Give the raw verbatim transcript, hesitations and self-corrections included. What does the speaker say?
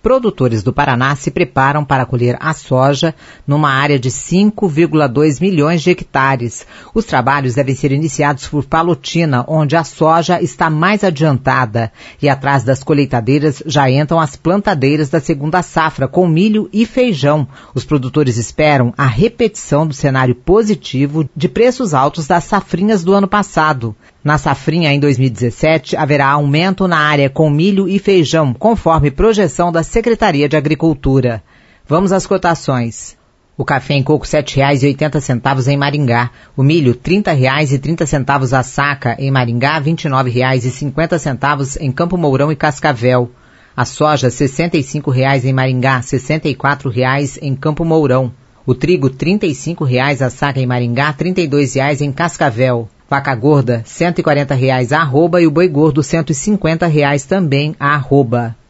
produtores do Paraná se preparam para colher a soja numa área de cinco vírgula dois milhões de hectares. Os trabalhos devem ser iniciados por Palotina, onde a soja está mais adiantada. E atrás das colheitadeiras já entram as plantadeiras da segunda safra, com milho e feijão. Os produtores esperam a repetição do cenário positivo de preços altos das safrinhas do ano passado. Na safrinha em dois mil e dezessete, haverá aumento na área com milho e feijão, conforme projeção da Secretaria de Agricultura. Vamos às cotações. O café em coco sete reais e oitenta centavos em Maringá. O milho trinta reais e trinta centavos a saca em Maringá, vinte e nove reais e cinquenta centavos em Campo Mourão e Cascavel. A soja sessenta e cinco reais em Maringá, sessenta e quatro reais em Campo Mourão. O trigo trinta e cinco reais a saca em Maringá, trinta e dois reais em Cascavel. Vaca gorda, cento e quarenta reais a arroba e o boi gordo, cento e cinquenta reais também a arroba.